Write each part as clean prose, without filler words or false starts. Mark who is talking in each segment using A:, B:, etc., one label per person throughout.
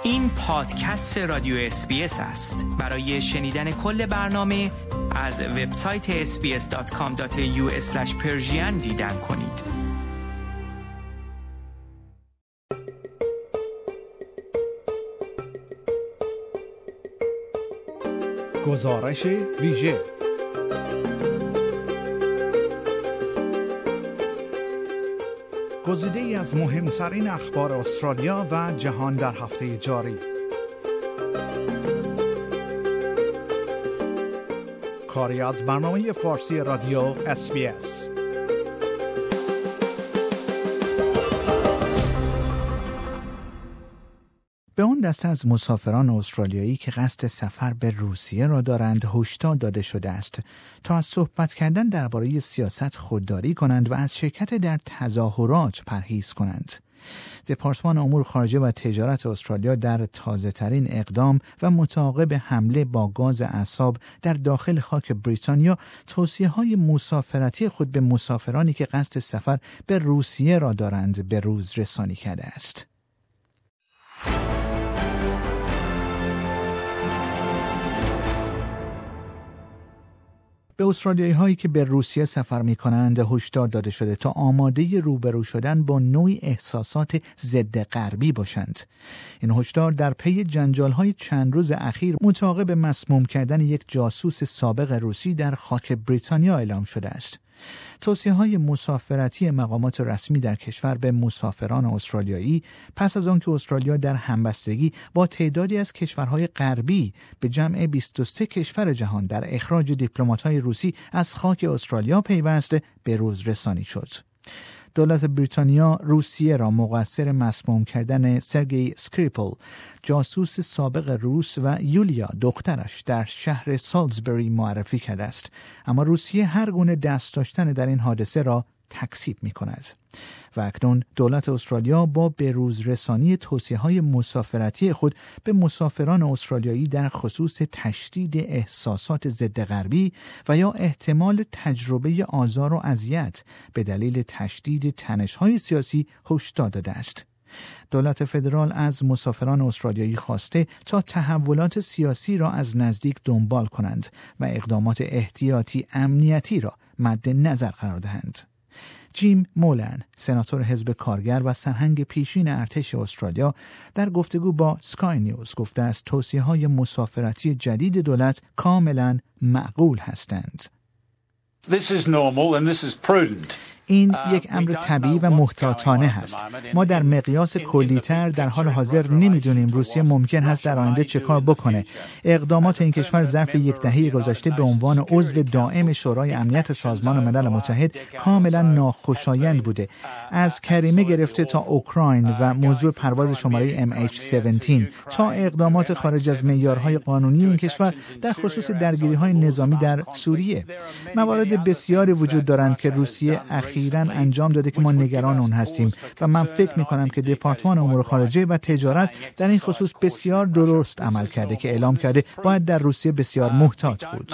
A: این پادکست رادیو اس‌بی‌اس است. برای شنیدن کل برنامه از وبسایت sbs.com.au/persian دیدن کنید.
B: گزارش ویژه گزیده‌ای از مهمترین اخبار استرالیا و جهان در هفته جاری. کاری از برنامه فارسی رادیو اس‌بی‌اس. به اون دسته از مسافران استرالیایی که قصد سفر به روسیه را دارند هشدار داده شده است تا از صحبت کردن درباره سیاست خودداری کنند و از شرکت در تظاهرات پرهیز کنند. دپارتمان امور خارجه و تجارت استرالیا در تازه‌ترین اقدام و متعاقب حمله با گاز اعصاب در داخل خاک بریتانیا توصیه‌های مسافرتی خود به مسافرانی که قصد سفر به روسیه را دارند به روز رسانی کرده است. به استرالیایی هایی که به روسیه سفر می کنند هشدار داده شده تا آماده روبرو شدن با نوعی احساسات ضد غربی باشند. این هشدار در پی جنجال های چند روز اخیر متعاقب مسموم کردن یک جاسوس سابق روسی در خاک بریتانیا اعلام شده است. توصیه‌های مسافرتی مقامات رسمی در کشور به مسافران استرالیایی پس از آنکه استرالیا در همبستگی با تعدادی از کشورهای غربی به جمع 23 کشور جهان در اخراج دیپلمات‌های روسی از خاک استرالیا پیوست به روز رسانی شد. دولت بریتانیا روسیه را مقصر مسموم کردن سرگئی اسکریپل، جاسوس سابق روس و یولیا دخترش در شهر سالزبری معرفی کرده است، اما روسیه هر گونه دست داشتن در این حادثه را تکذیب می‌کند. و اکنون دولت استرالیا با بروز رسانی توصیه‌های مسافرتی خود به مسافران استرالیایی در خصوص تشدید احساسات ضد غربی و یا احتمال تجربه آزار و اذیت به دلیل تشدید تنش‌های سیاسی هشدار داده است. دولت فدرال از مسافران استرالیایی خواسته تا تحولات سیاسی را از نزدیک دنبال کنند و اقدامات احتیاطی امنیتی را مد نظر قرار دهند. جیم مولن، سناتور حزب کارگر و سرهنگ پیشین ارتش استرالیا، در گفتگو با سکای نیوز گفته است توصیه‌های مسافرتی جدید دولت کاملا معقول هستند.
C: This is normal and this is prudent.
B: این یک امر طبیعی و محتاطانه است. ما در مقیاس کلی‌تر در حال حاضر نمی‌دونیم روسیه ممکن است در آینده چه کار بکنه. اقدامات این کشور ظرف یک دهه گذشته به عنوان عضو دائم شورای امنیت سازمان ملل متحد کاملا ناخوشایند بوده. از کریمه گرفته تا اوکراین و موضوع پرواز شماره MH17 تا اقدامات خارج از معیارهای قانونی این کشور در خصوص درگیری‌های نظامی در سوریه. موارد بسیاری وجود دارند که روسیه اخیراً انجام داده که ما نگران اون هستیم و من فکر می‌کنم که دپارتمان امور خارجه و تجارت در این خصوص بسیار درست عمل کرده که اعلام کرده باید در روسیه بسیار محتاط بود.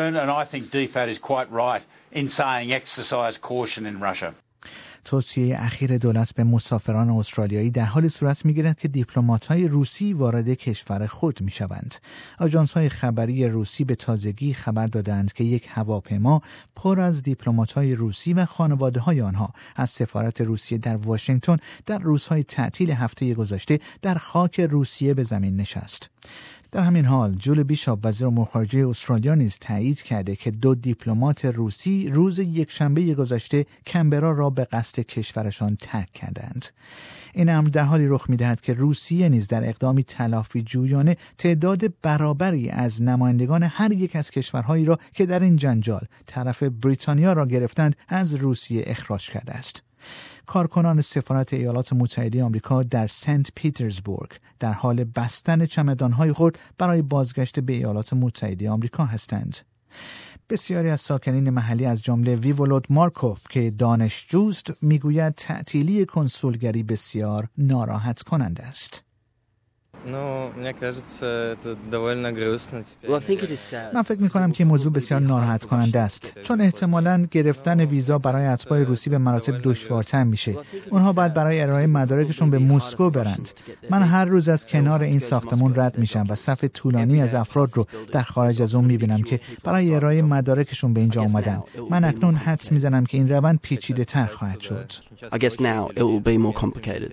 B: توصیه اخیر دولت به مسافران استرالیایی در حال صورت می‌گیرد که دیپلمات‌های روسی وارد کشور خود می‌شوند. آژانس‌های خبری روسی به تازگی خبر دادند که یک هواپیما پر از دیپلمات‌های روسی و خانواده‌های آنها از سفارت روسیه در واشنگتن در روزهای تعطیل هفته گذشته در خاک روسیه به زمین نشست. در همین حال جول بیشاپ وزیر امور خارجه استرالیا نیز تایید کرده که 2 دیپلمات روسی روز یکشنبه گذشته کمبرا را به قصد کشورشان ترک کردند. این امر در حالی رخ می‌دهد که روسیه نیز در اقدامی تلافی جویانه تعداد برابری از نمایندگان هر یک از کشورهایی را که در این جنجال طرف بریتانیا را گرفتند از روسیه اخراج کرده است. کارکنان سفارت ایالات متحده آمریکا در سنت پیترزبورگ در حال بستن چمدان‌های خود برای بازگشت به ایالات متحده آمریکا هستند. بسیاری از ساکنین محلی از جمله ویولود مارکوف که دانشجوست میگوید تعطیلی کنسولگری بسیار ناراحت کننده است. من فکر می‌کنم که این موضوع بسیار ناراحت کننده است، چون احتمالاً گرفتن ویزا برای اتباع روسی به مراتب دشوارتر میشه. اونها باید برای ارائه مدارکشون به مسکو برند. من هر روز از کنار این ساختمان رد میشم و صف طولانی از افراد رو در خارج از اون میبینم که برای ارائه مدارکشون به اینجا اومدن. من اکنون حدس میزنم که این روند پیچیده‌تر خواهد شد.
D: I guess now it will be more complicated.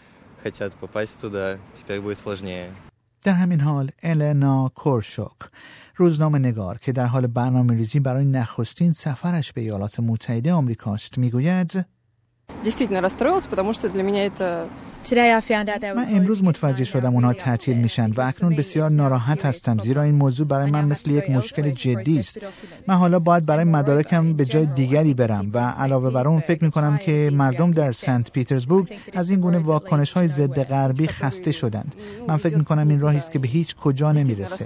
B: در همین حال النا کورشوک، روزنامه‌نگار که در حال برنامه‌ریزی برای نخستین سفرش به ایالات متحده آمریکاست، میگوید من امروز متوجه شدم اونها تعطیل میشن و اکنون بسیار ناراحت هستم، زیرا این موضوع برای من مثل یک مشکل جدی است. من حالا باید برای مدارکم به جای دیگری برم و علاوه بر اون فکر میکنم که مردم در سنت پیترزبورگ از این گونه واکنش‌های ضد غربی خسته شدند. من فکر میکنم این راهی است که به هیچ کجا نمیرسه.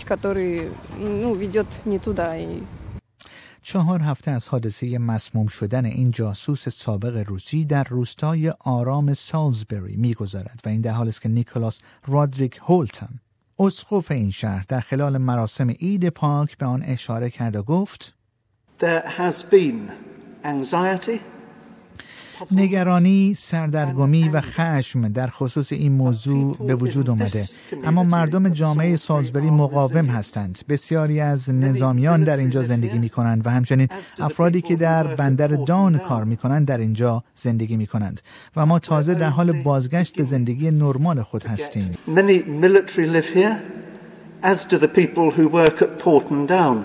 B: 4 هفته از حادثه مسموم شدن این جاسوس سابق روسی در روستای آرام سالزبری می‌گذرد و این در حالی است که نیکولاس رودریک هولتم، اسقف این شهر، در خلال مراسم عید پاک به آن اشاره کرد و گفت
E: There has been anxiety.
B: نگرانی، سردرگمی و خشم در خصوص این موضوع به وجود آمده، اما مردم جامعه سالزبری مقاوم هستند. بسیاری از نظامیان در اینجا زندگی می کنند و همچنین افرادی که در بندر دان کار می کنند در اینجا زندگی می کنند و ما تازه در حال بازگشت به زندگی نرمال خود هستیم.
E: Many military live here, as do the people who work at Porton Down.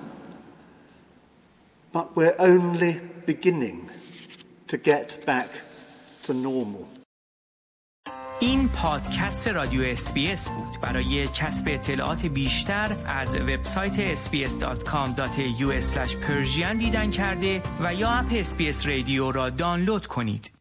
E: But we're only beginning to get back to normal.
A: این پادکست رادیو SBS بود. برای کسب اطلاعات بیشتر از وبسایت sbs.com.au/persian دیدن کرده و یا اپ SBS رادیو را دانلود کنید.